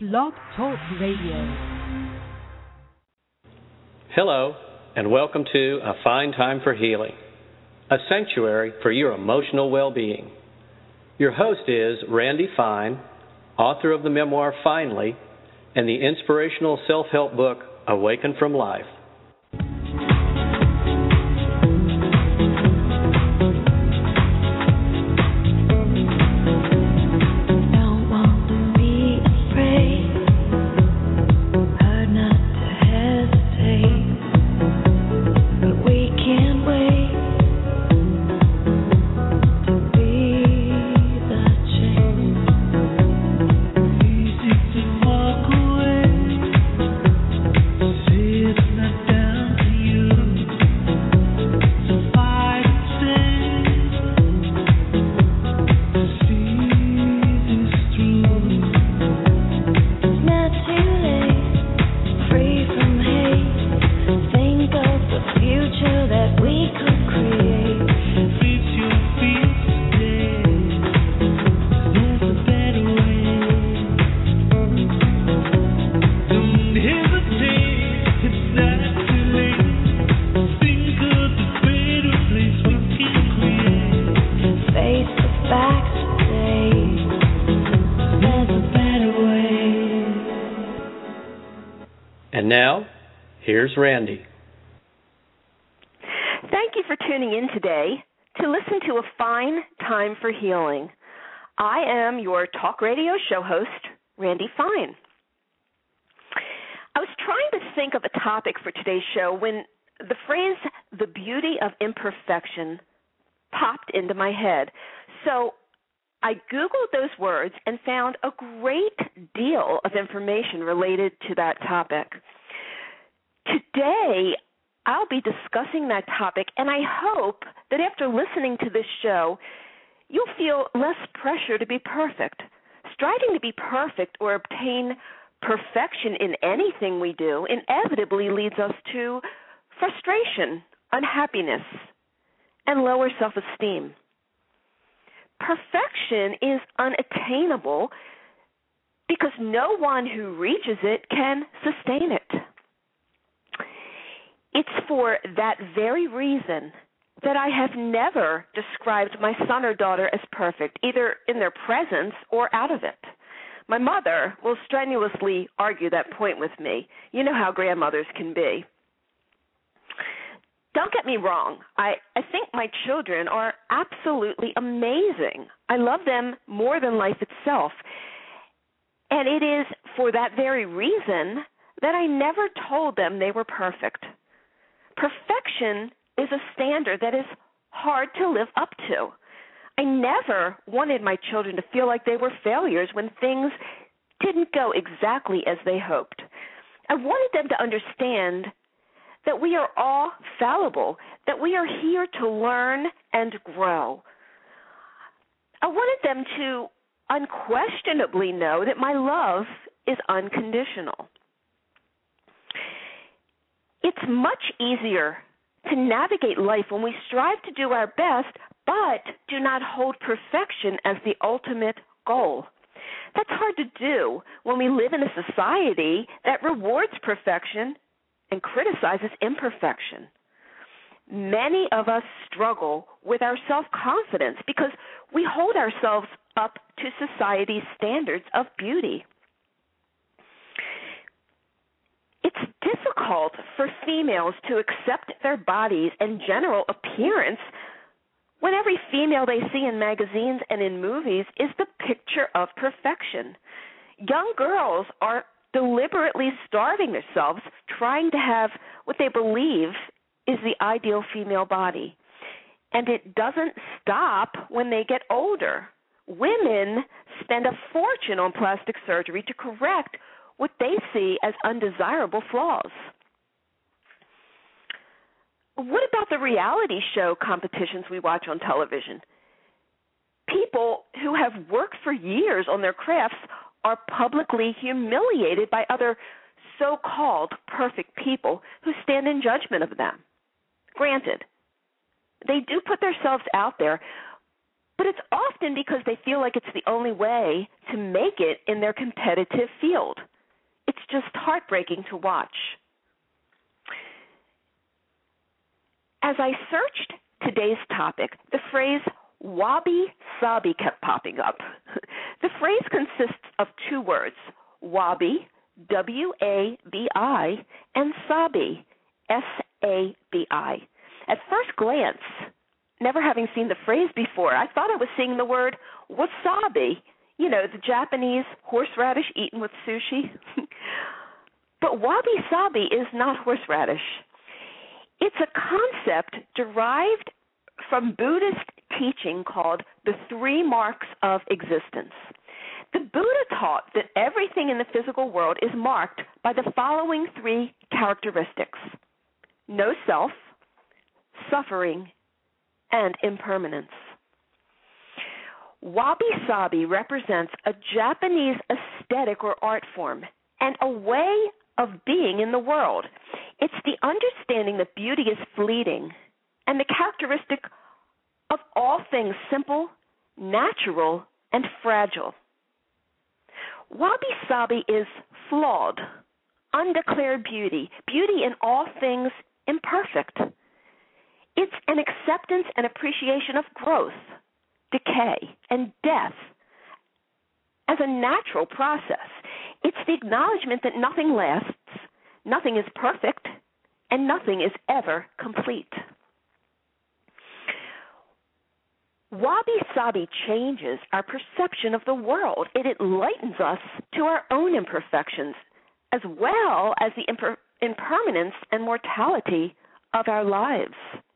Blog Talk Radio. Hello, and welcome to A Fine Time for Healing, a sanctuary for your emotional well-being. Your host is Randy Fine, author of the memoir Finally and the inspirational self-help book Awaken from Life. And now, here's Randy. Thank you for tuning in today to listen to A Fine Time for Healing. I am your talk radio show host, Randy Fine. I was trying to think of a topic for today's show when the phrase, the beauty of imperfection, popped into my head. So I Googled those words and found a great deal of information related to that topic. Today, I'll be discussing that topic, and I hope that after listening to this show, you'll feel less pressure to be perfect. Striving to be perfect or obtain perfection in anything we do inevitably leads us to frustration, unhappiness, and lower self-esteem. Perfection is unattainable because no one who reaches it can sustain it. It's for that very reason that I have never described my son or daughter as perfect, either in their presence or out of it. My mother will strenuously argue that point with me. You know how grandmothers can be. Don't get me wrong. I think my children are absolutely amazing. I love them more than life itself. And it is for that very reason that I never told them they were perfect. Perfection is a standard that is hard to live up to. I never wanted my children to feel like they were failures when things didn't go exactly as they hoped. I wanted them to understand that we are all fallible, that we are here to learn and grow. I wanted them to unquestionably know that my love is unconditional. It's much easier to navigate life when we strive to do our best, but do not hold perfection as the ultimate goal. That's hard to do when we live in a society that rewards perfection and criticizes imperfection. Many of us struggle with our self-confidence because we hold ourselves up to society's standards of beauty. It's difficult for females to accept their bodies and general appearance when every female they see in magazines and in movies is the picture of perfection. Young girls are deliberately starving themselves trying to have what they believe is the ideal female body. And it doesn't stop when they get older. Women spend a fortune on plastic surgery to correct what they see as undesirable flaws. What about the reality show competitions we watch on television? People who have worked for years on their crafts are publicly humiliated by other so-called perfect people who stand in judgment of them. Granted, they do put themselves out there, but it's often because they feel like it's the only way to make it in their competitive field. It's just heartbreaking to watch. As I searched today's topic, the phrase wabi-sabi kept popping up. The phrase consists of two words, wabi, W-A-B-I, and sabi, S-A-B-I. At first glance, never having seen the phrase before, I thought I was seeing the word wasabi, the Japanese horseradish eaten with sushi. But wabi-sabi is not horseradish. It's a concept derived from Buddhist teaching called the three marks of existence. The Buddha taught that everything in the physical world is marked by the following three characteristics: no self, suffering, and impermanence. Wabi-sabi represents a Japanese aesthetic or art form and a way of being in the world. It's the understanding that beauty is fleeting and the characteristic of all things simple, natural, and fragile. Wabi-sabi is flawed, undeclared beauty, beauty in all things imperfect. It's an acceptance and appreciation of growth, decay, and death as a natural process. It's the acknowledgement that nothing lasts, nothing is perfect, and nothing is ever complete. Wabi-sabi changes our perception of the world. It enlightens us to our own imperfections, as well as the impermanence and mortality of our lives.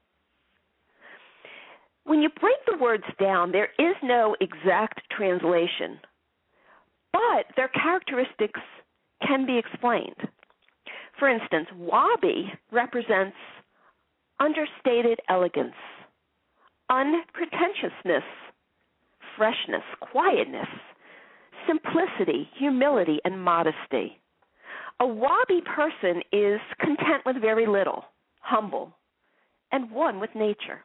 When you break the words down, there is no exact translation, but their characteristics can be explained. For instance, wabi represents understated elegance, unpretentiousness, freshness, quietness, simplicity, humility, and modesty. A wabi person is content with very little, humble, and one with nature.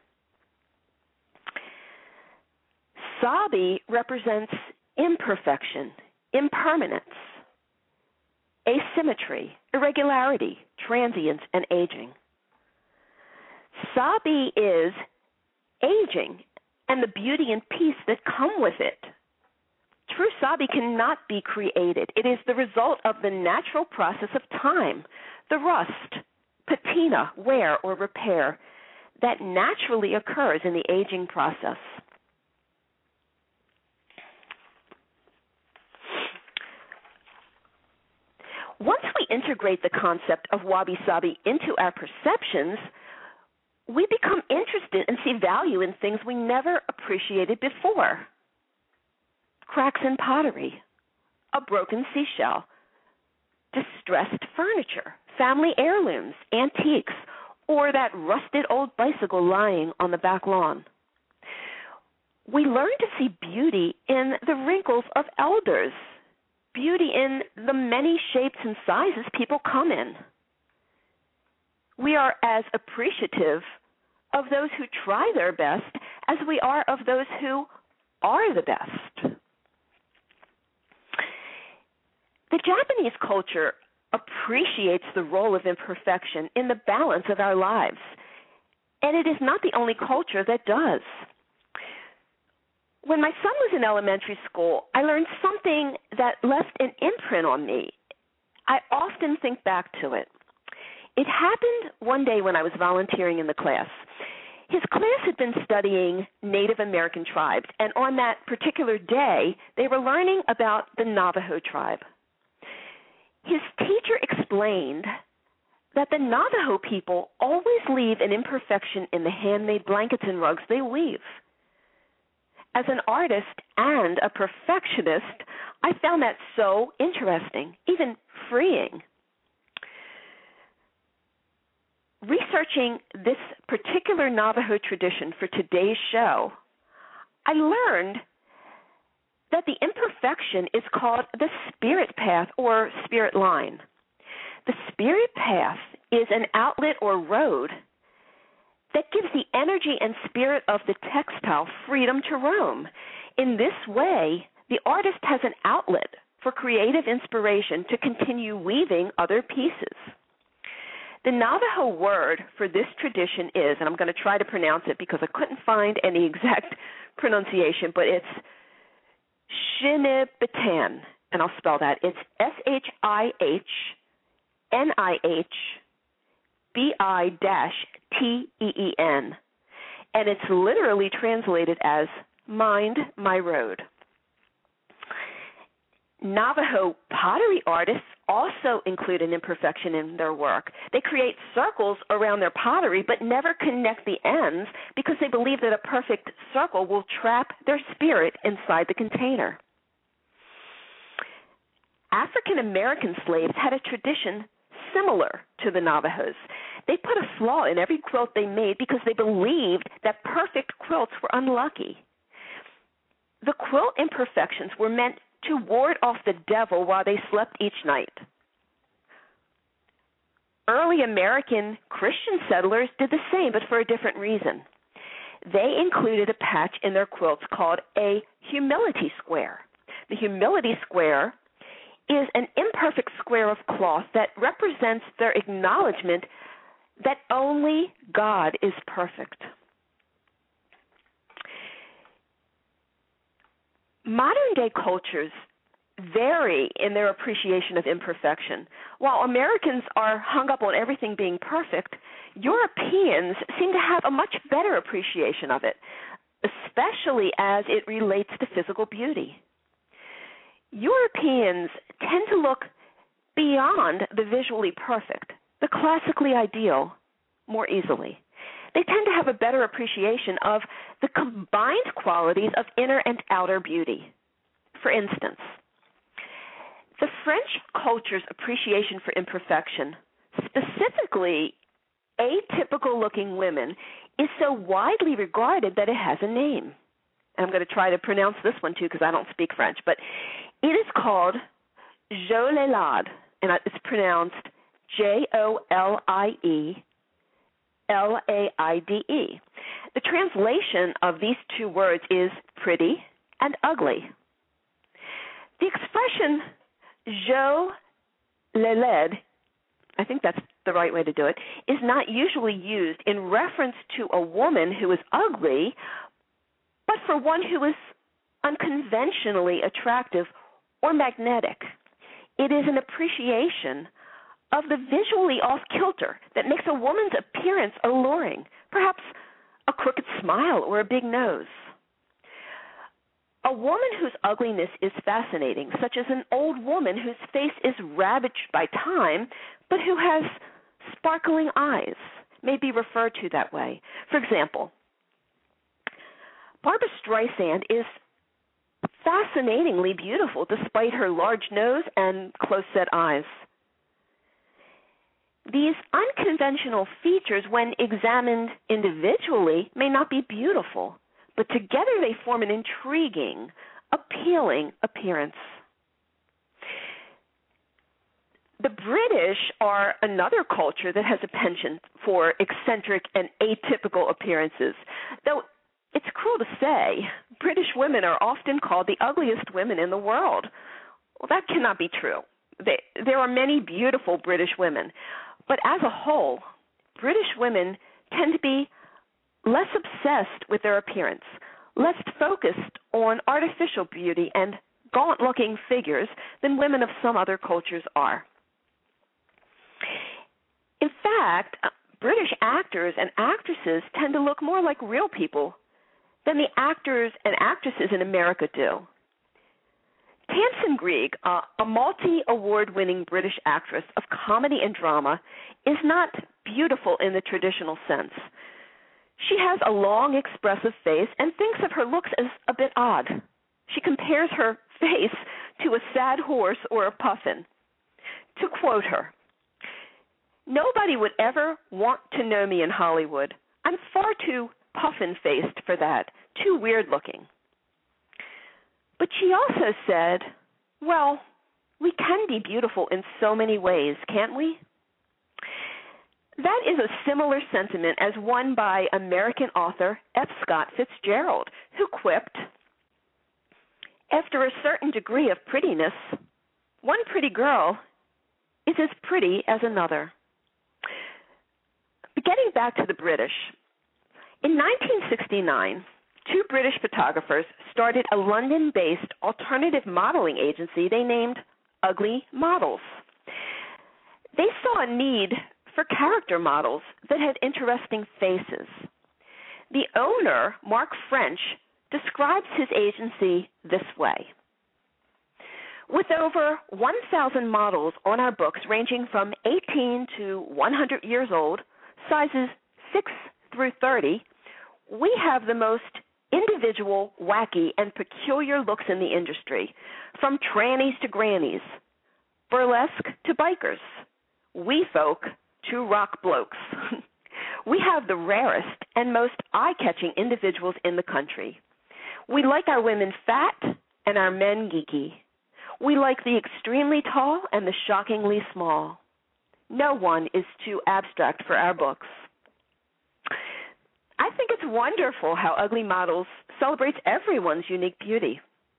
Sabi represents imperfection, impermanence, asymmetry, irregularity, transience, and aging. Sabi is aging and the beauty and peace that come with it. True sabi cannot be created. It is the result of the natural process of time, the rust, patina, wear, or repair that naturally occurs in the aging process. Once we integrate the concept of wabi-sabi into our perceptions, we become interested and see value in things we never appreciated before. Cracks in pottery, a broken seashell, distressed furniture, family heirlooms, antiques, or that rusted old bicycle lying on the back lawn. We learn to see beauty in the wrinkles of elders, beauty in the many shapes and sizes people come in. We are as appreciative of those who try their best as we are of those who are the best. The Japanese culture appreciates the role of imperfection in the balance of our lives, and it is not the only culture that does. When my son was in elementary school, I learned something that left an imprint on me. I often think back to it. It happened one day when I was volunteering in the class. His class had been studying Native American tribes, and on that particular day, they were learning about the Navajo tribe. His teacher explained that the Navajo people always leave an imperfection in the handmade blankets and rugs they weave. As an artist and a perfectionist, I found that so interesting, even freeing. Researching this particular Navajo tradition for today's show, I learned that the imperfection is called the spirit path or spirit line. The spirit path is an outlet or road that gives the energy and spirit of the textile freedom to roam. In this way, the artist has an outlet for creative inspiration to continue weaving other pieces. The Navajo word for this tradition is, and I'm going to try to pronounce it because I couldn't find any exact pronunciation, but it's Shinibatan, and I'll spell that. It's SHIHNIHBI-TEEN, and it's literally translated as Mind My Road. Navajo pottery artists also include an imperfection in their work. They create circles around their pottery but never connect the ends because they believe that a perfect circle will trap their spirit inside the container. African American slaves had a tradition similar to the Navajos. They put a flaw in every quilt they made because they believed that perfect quilts were unlucky. The quilt imperfections were meant to ward off the devil while they slept each night. Early American Christian settlers did the same, but for a different reason. They included a patch in their quilts called a humility square. The humility square is an imperfect square of cloth that represents their acknowledgement that only God is perfect. Modern-day cultures vary in their appreciation of imperfection. While Americans are hung up on everything being perfect, Europeans seem to have a much better appreciation of it, especially as it relates to physical beauty. Europeans tend to look beyond the visually perfect, the classically ideal, more easily. They tend to have a better appreciation of the combined qualities of inner and outer beauty. For instance, the French culture's appreciation for imperfection, specifically atypical-looking women, is so widely regarded that it has a name. And I'm going to try to pronounce this one, too, because I don't speak French. But it is called Jolelade, and it's pronounced JolieLaide. The translation of these two words is pretty and ugly. The expression Jolelade, I think that's the right way to do it, is not usually used in reference to a woman who is ugly, but for one who is unconventionally attractive or magnetic. It is an appreciation of the visually off-kilter that makes a woman's appearance alluring, perhaps a crooked smile or a big nose. A woman whose ugliness is fascinating, such as an old woman whose face is ravaged by time, but who has sparkling eyes, may be referred to that way. For example, Barbra Streisand is fascinatingly beautiful despite her large nose and close-set eyes. These unconventional features, when examined individually, may not be beautiful, but together they form an intriguing, appealing appearance. The British are another culture that has a penchant for eccentric and atypical appearances. Though it's cruel to say, British women are often called the ugliest women in the world. Well, that cannot be true. There are many beautiful British women, but as a whole, British women tend to be less obsessed with their appearance, less focused on artificial beauty and gaunt-looking figures than women of some other cultures are. In fact, British actors and actresses tend to look more like real people than the actors and actresses in America do. Tamsin Greig, a multi-award-winning British actress of comedy and drama, is not beautiful in the traditional sense. She has a long, expressive face and thinks of her looks as a bit odd. She compares her face to a sad horse or a puffin. To quote her, "Nobody would ever want to know me in Hollywood. I'm far too puffin-faced for that, too weird-looking." But she also said, well, we can be beautiful in so many ways, can't we? That is a similar sentiment as one by American author F. Scott Fitzgerald, who quipped, "After a certain degree of prettiness, one pretty girl is as pretty as another." Getting back to the British, in 1969, two British photographers started a London-based alternative modeling agency they named Ugly Models. They saw a need for character models that had interesting faces. The owner, Mark French, describes his agency this way. "With over 1,000 models on our books ranging from 18 to 100 years old, sizes 6 through 30, we have the most individual, wacky, and peculiar looks in the industry, from trannies to grannies, burlesque to bikers, wee folk to rock blokes. We have the rarest and most eye-catching individuals in the country. We like our women fat and our men geeky. We like the extremely tall and the shockingly small. No one is too abstract for our books." I think it's wonderful how Ugly Models celebrates everyone's unique beauty.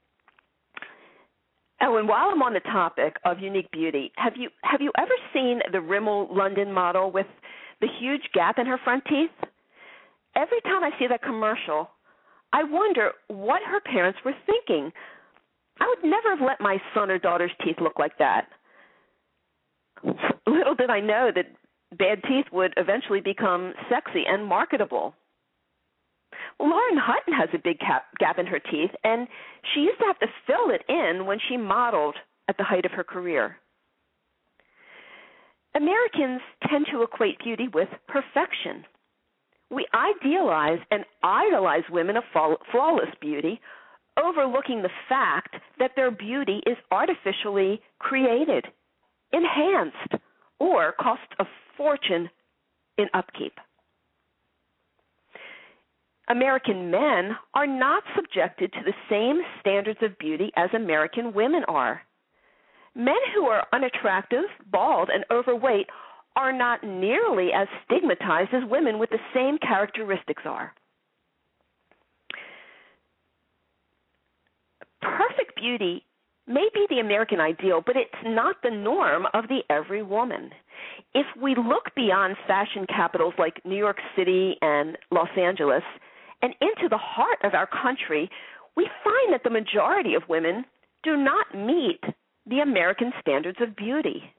Oh, and while I'm on the topic of unique beauty, have you ever seen the Rimmel London model with the huge gap in her front teeth? Every time I see that commercial, I wonder what her parents were thinking. I would never have let my son or daughter's teeth look like that. Little did I know that bad teeth would eventually become sexy and marketable. Well, Lauren Hutton has a big gap in her teeth, and she used to have to fill it in when she modeled at the height of her career. Americans tend to equate beauty with perfection. We idealize and idolize women of flawless beauty, overlooking the fact that their beauty is artificially created, enhanced, or costs a fortune in upkeep. American men are not subjected to the same standards of beauty as American women are. Men who are unattractive, bald, and overweight are not nearly as stigmatized as women with the same characteristics are. Perfect beauty may be the American ideal, but it's not the norm of the every woman. If we look beyond fashion capitals like New York City and Los Angeles and into the heart of our country, we find that the majority of women do not meet the American standards of beauty.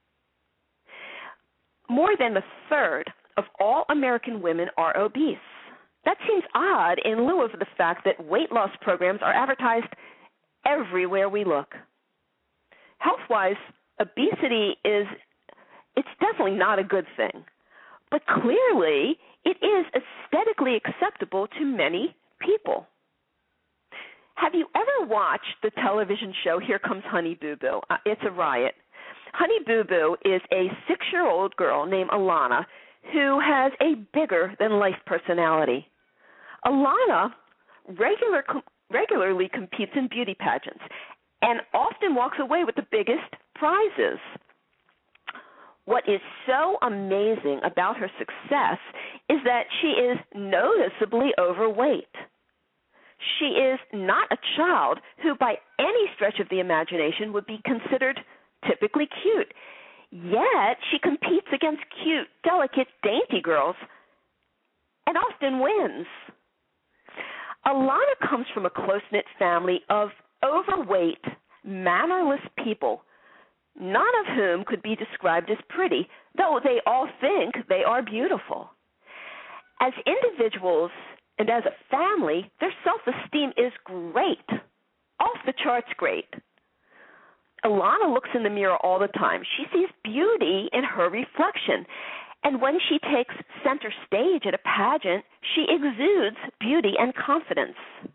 More than a third of all American women are obese. That seems odd in lieu of the fact that weight loss programs are advertised everywhere we look. Health-wise, obesity it's definitely not a good thing, but clearly it is aesthetically acceptable to many people. Have you ever watched the television show Here Comes Honey Boo Boo? It's a riot. Honey Boo Boo is a 6-year-old girl named Alana who has a bigger-than-life personality. Alana regularly competes in beauty pageants and often walks away with the biggest prizes. What is so amazing about her success is that she is noticeably overweight. She is not a child who by any stretch of the imagination would be considered typically cute. Yet she competes against cute, delicate, dainty girls and often wins. Alana comes from a close-knit family of overweight, mannerless people, none of whom could be described as pretty, though they all think they are beautiful. As individuals and as a family, their self-esteem is great, off the charts great. Alana looks in the mirror all the time. She sees beauty in her reflection. And when she takes center stage at a pageant, she exudes beauty and confidence.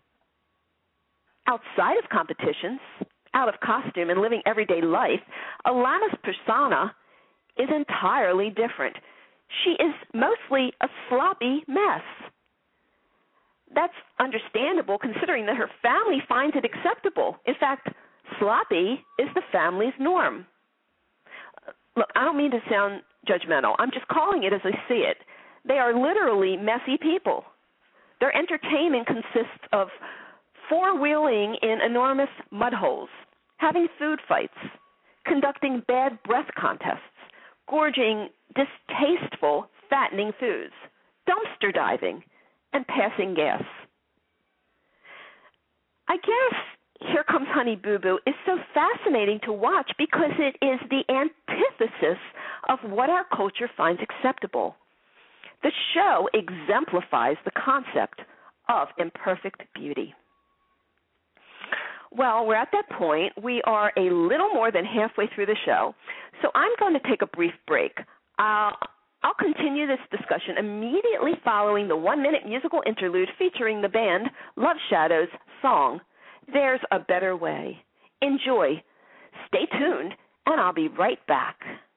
Outside of competitions, out of costume and living everyday life, Alana's persona is entirely different. She is mostly a sloppy mess. That's understandable considering that her family finds it acceptable. In fact, sloppy is the family's norm. look, I don't mean to sound judgmental. I'm just calling it as I see it. They are literally messy people. Their entertainment consists of four-wheeling in enormous mud holes, having food fights, conducting bad breath contests, gorging distasteful, fattening foods, dumpster diving, and passing gas. I guess Here Comes Honey Boo Boo is so fascinating to watch because it is the antithesis of what our culture finds acceptable. The show exemplifies the concept of imperfect beauty. Well, we're at that point. We are a little more than halfway through the show, so I'm going to take a brief break. I'll continue this discussion immediately following the 1-minute musical interlude featuring the band Love Shadow's song, There's a Better Way. Enjoy. Stay tuned, and I'll be right back.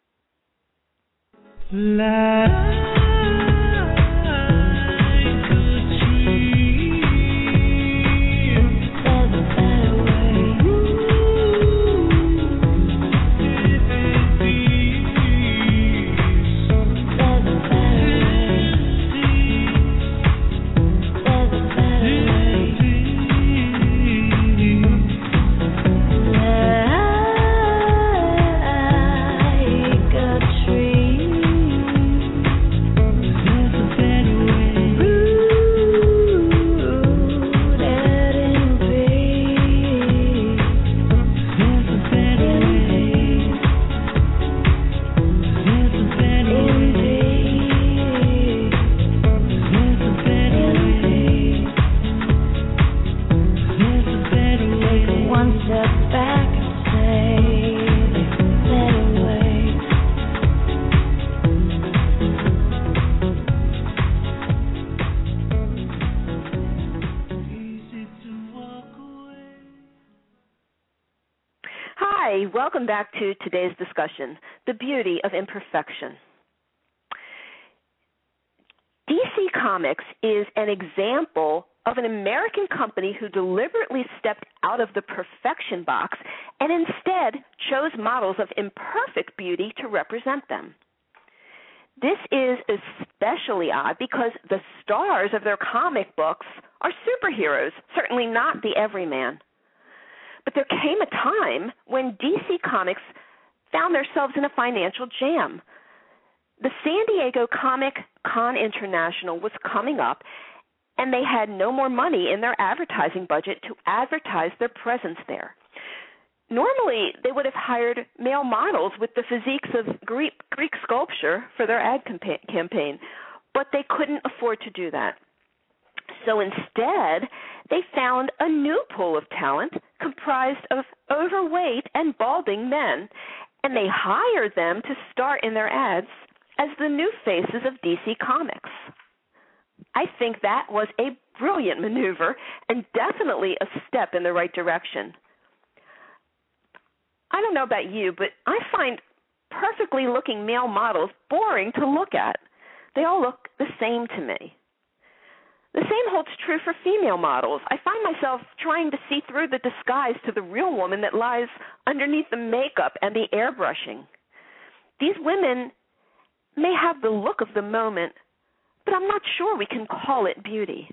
Welcome back to today's discussion, the beauty of imperfection. DC Comics is an example of an American company who deliberately stepped out of the perfection box and instead chose models of imperfect beauty to represent them. This is especially odd because the stars of their comic books are superheroes, certainly not the everyman. But there came a time when DC Comics found themselves in a financial jam. The San Diego Comic-Con International was coming up, and they had no more money in their advertising budget to advertise their presence there. Normally, they would have hired male models with the physiques of Greek sculpture for their ad campaign, but they couldn't afford to do that. So instead, they found a new pool of talent comprised of overweight and balding men, and they hired them to star in their ads as the new faces of DC Comics. I think that was a brilliant maneuver and definitely a step in the right direction. I don't know about you, but I find perfectly looking male models boring to look at. They all look the same to me. The same holds true for female models. I find myself trying to see through the disguise to the real woman that lies underneath the makeup and the airbrushing. These women may have the look of the moment, but I'm not sure we can call it beauty.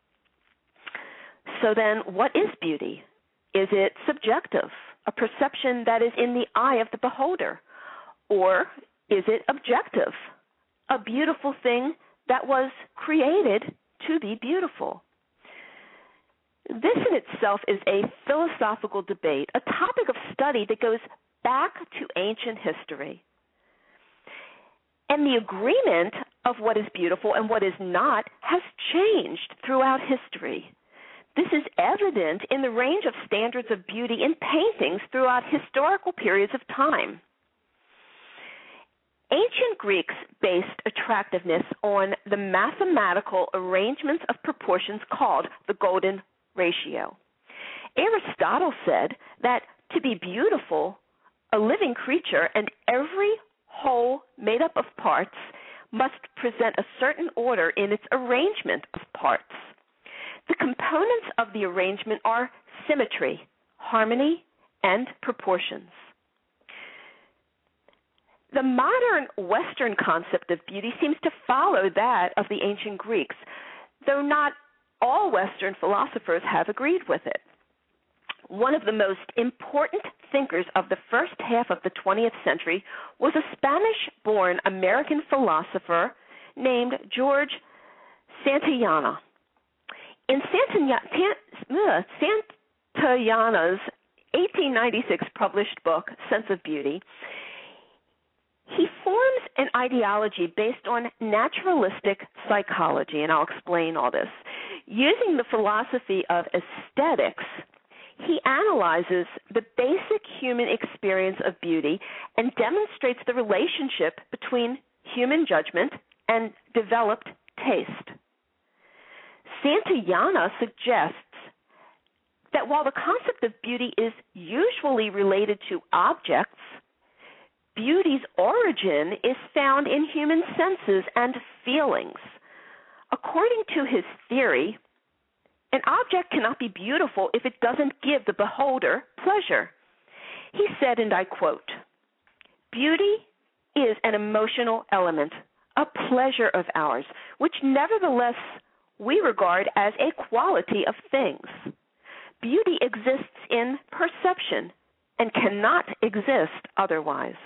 So then, what is beauty? Is it subjective, a perception that is in the eye of the beholder? Or is it objective, a beautiful thing that was created to be beautiful? This in itself is a philosophical debate, a topic of study that goes back to ancient history. And the agreement of what is beautiful and what is not has changed throughout history. This is evident in the range of standards of beauty in paintings throughout historical periods of time. Ancient Greeks based attractiveness on the mathematical arrangements of proportions called the golden ratio. Aristotle said that to be beautiful, a living creature and every whole made up of parts must present a certain order in its arrangement of parts. The components of the arrangement are symmetry, harmony, and proportions. The modern Western concept of beauty seems to follow that of the ancient Greeks, though not all Western philosophers have agreed with it. One of the most important thinkers of the first half of the 20th century was a Spanish-born American philosopher named George Santayana. In Santayana's 1896 published book, Sense of Beauty, he forms an ideology based on naturalistic psychology, and I'll explain all this. Using the philosophy of aesthetics, he analyzes the basic human experience of beauty and demonstrates the relationship between human judgment and developed taste. Santayana suggests that while the concept of beauty is usually related to objects, beauty's origin is found in human senses and feelings. According to his theory, an object cannot be beautiful if it doesn't give the beholder pleasure. He said, and I quote, "Beauty is an emotional element, a pleasure of ours, which nevertheless we regard as a quality of things. Beauty exists in perception and cannot exist otherwise."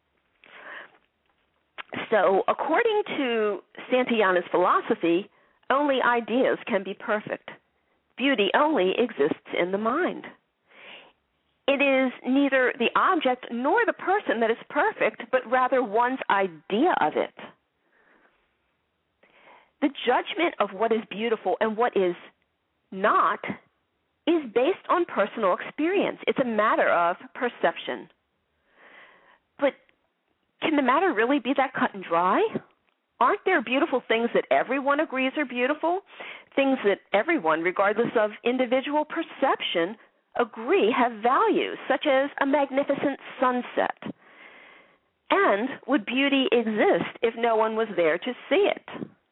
So, according to Santayana's philosophy, only ideas can be perfect. Beauty only exists in the mind. It is neither the object nor the person that is perfect, but rather one's idea of it. The judgment of what is beautiful and what is not is based on personal experience. It's a matter of perception. But can the matter really be that cut and dry? Aren't there beautiful things that everyone agrees are beautiful? Things that everyone, regardless of individual perception, agree have value, such as a magnificent sunset. And would beauty exist if no one was there to see it?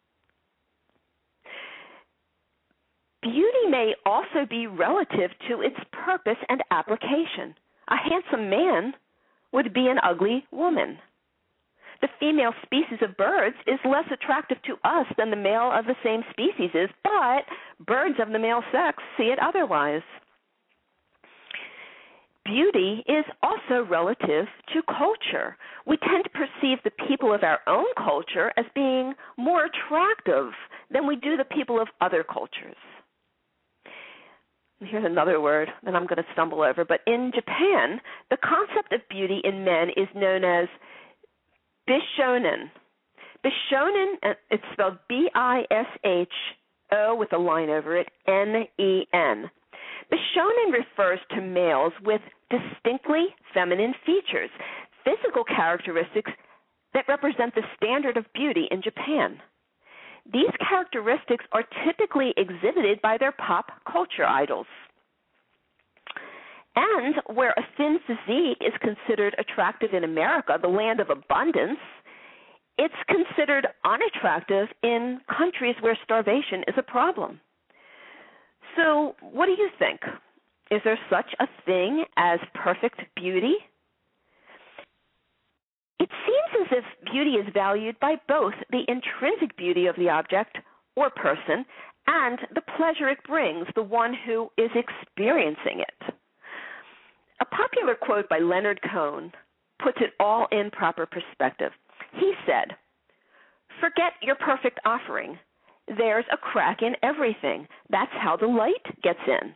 Beauty may also be relative to its purpose and application. A handsome man would be an ugly woman. The female species of birds is less attractive to us than the male of the same species is, but birds of the male sex see it otherwise. Beauty is also relative to culture. We tend to perceive the people of our own culture as being more attractive than we do the people of other cultures. Here's another word that I'm going to stumble over, but in Japan, the concept of beauty in men is known as Bishonen. Bishonen, it's spelled B-I-S-H-O with a line over it, N-E-N. Bishonen refers to males with distinctly feminine features, physical characteristics that represent the standard of beauty in Japan. These characteristics are typically exhibited by their pop culture idols. And where a thin physique is considered attractive in America, the land of abundance, it's considered unattractive in countries where starvation is a problem. So what do you think? Is there such a thing as perfect beauty? It seems as if beauty is valued by both the intrinsic beauty of the object or person and the pleasure it brings the one who is experiencing it. A popular quote by Leonard Cohen puts it all in proper perspective. He said, "Forget your perfect offering. There's a crack in everything. That's how the light gets in."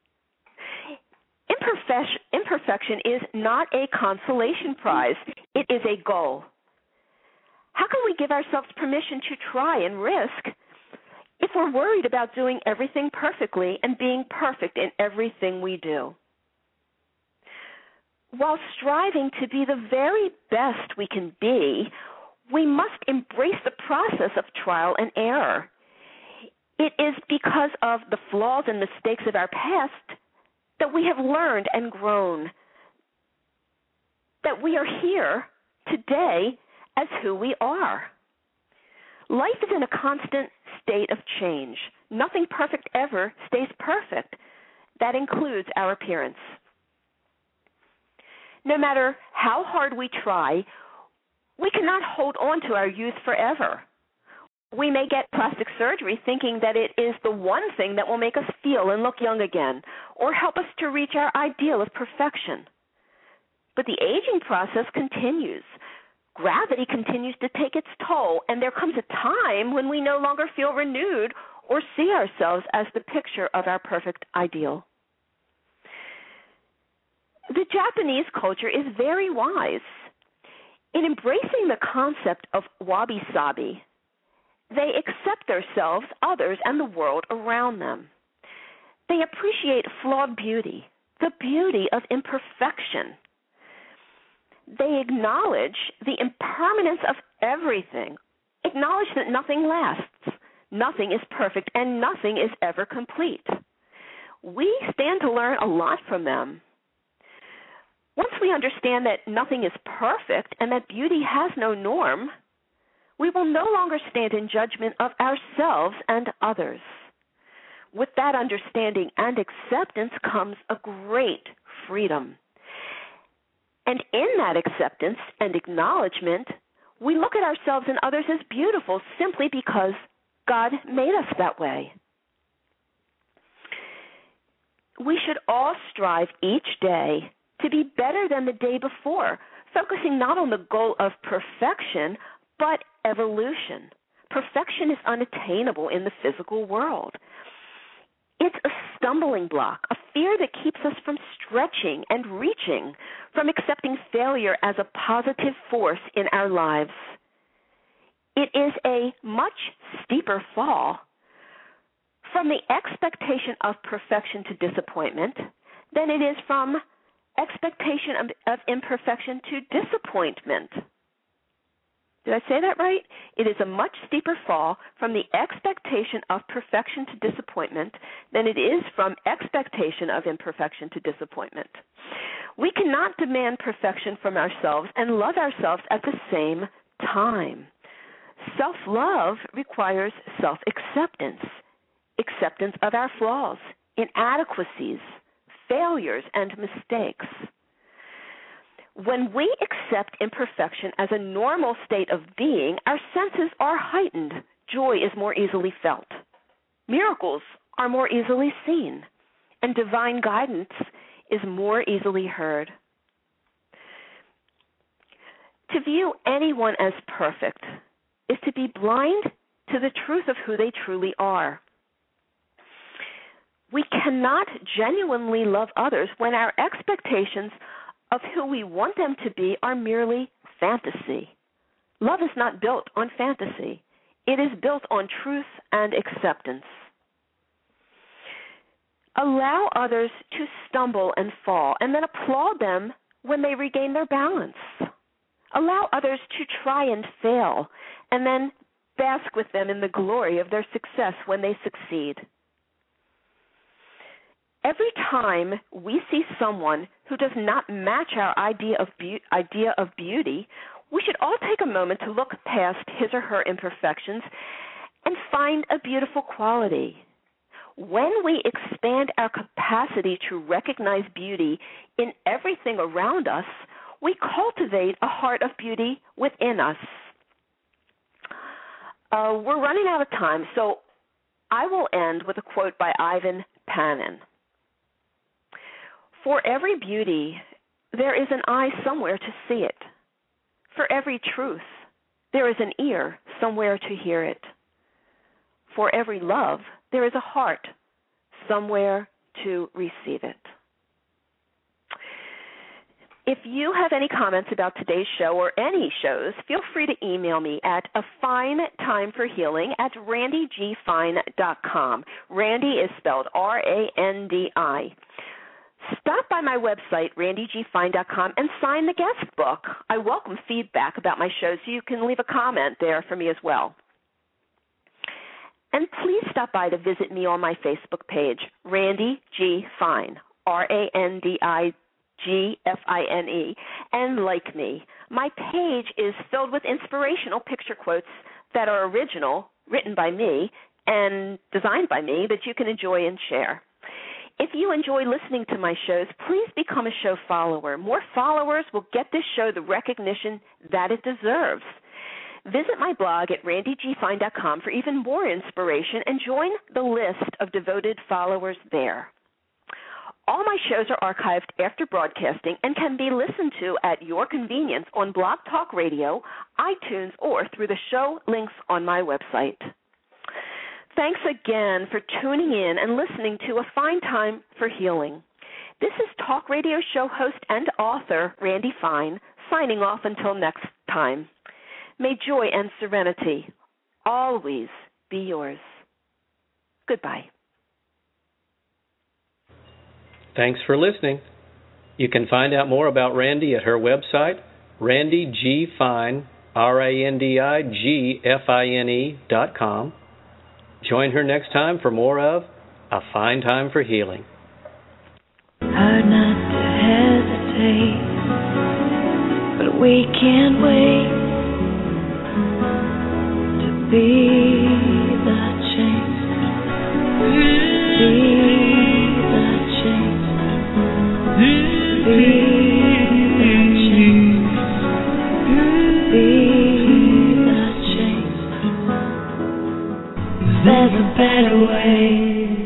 Imperfection is not a consolation prize. It is a goal. How can we give ourselves permission to try and risk if we're worried about doing everything perfectly and being perfect in everything we do? While striving to be the very best we can be, we must embrace the process of trial and error. It is because of the flaws and mistakes of our past that we have learned and grown, that we are here today as who we are. Life is in a constant state of change. Nothing perfect ever stays perfect. That includes our appearance. No matter how hard we try, We cannot hold on to our youth forever. We may get plastic surgery thinking that it is the one thing that will make us feel and look young again or help us to reach our ideal of perfection. But the aging process continues. Gravity continues to take its toll, and there comes a time when we no longer feel renewed or see ourselves as the picture of our perfect ideal. The Japanese culture is very wise. In embracing the concept of wabi-sabi, they accept themselves, others, and the world around them. They appreciate flawed beauty, the beauty of imperfection. They acknowledge the impermanence of everything, acknowledge that nothing lasts, nothing is perfect, and nothing is ever complete. We stand to learn a lot from them. Once we understand that nothing is perfect and that beauty has no norm, we will no longer stand in judgment of ourselves and others. With that understanding and acceptance comes a great freedom. And in that acceptance and acknowledgement, we look at ourselves and others as beautiful simply because God made us that way. We should all strive each day to be better than the day before, focusing not on the goal of perfection, but evolution. Perfection is unattainable in the physical world. It's a stumbling block, a fear that keeps us from stretching and reaching, from accepting failure as a positive force in our lives. It is a much steeper fall from the expectation of perfection to disappointment than it is from expectation of imperfection to disappointment. Did I say that right? It is a much steeper fall from the expectation of perfection to disappointment than it is from expectation of imperfection to disappointment. We cannot demand perfection from ourselves and love ourselves at the same time. Self-love requires self-acceptance, acceptance of our flaws, inadequacies, failures, and mistakes. When we accept imperfection as a normal state of being, our senses are heightened. Joy is more easily felt. Miracles are more easily seen, and divine guidance is more easily heard. To view anyone as perfect is to be blind to the truth of who they truly are. We cannot genuinely love others when our expectations of who we want them to be are merely fantasy. Love is not built on fantasy. It is built on truth and acceptance. Allow others to stumble and fall, and then applaud them when they regain their balance. Allow others to try and fail, and then bask with them in the glory of their success when they succeed. Every time we see someone who does not match our idea of beauty, we should all take a moment to look past his or her imperfections and find a beautiful quality. When we expand our capacity to recognize beauty in everything around us, we cultivate a heart of beauty within us. We're running out of time, so I will end with a quote by Ivan Panin. For every beauty, there is an eye somewhere to see it. For every truth, there is an ear somewhere to hear it. For every love, there is a heart somewhere to receive it. If you have any comments about today's show or any shows, feel free to email me at afinetimeforhealing@randygfine.com. Randy is spelled R-A-N-D-I. Stop by my website, randygfine.com, and sign the guest book. I welcome feedback about my show, so you can leave a comment there for me as well. And please stop by to visit me on my Facebook page, Randy G. Fine, RANDIGFINE, and like me. My page is filled with inspirational picture quotes that are original, written by me, and designed by me, that you can enjoy and share. If you enjoy listening to my shows, please become a show follower. More followers will get this show the recognition that it deserves. Visit my blog at randygfine.com for even more inspiration and join the list of devoted followers there. All my shows are archived after broadcasting and can be listened to at your convenience on Blog Talk Radio, iTunes, or through the show links on my website. Thanks again for tuning in and listening to A Fine Time for Healing. This is talk radio show host and author Randy Fine, signing off until next time. May joy and serenity always be yours. Goodbye. Thanks for listening. You can find out more about Randy at her website, randygfine, RANDIGFINE.com. Join her next time for more of A Fine Time for Healing. Hard not to hesitate, but we can't wait to be the change. Be the change. Be the change. Be the change. There's a better way.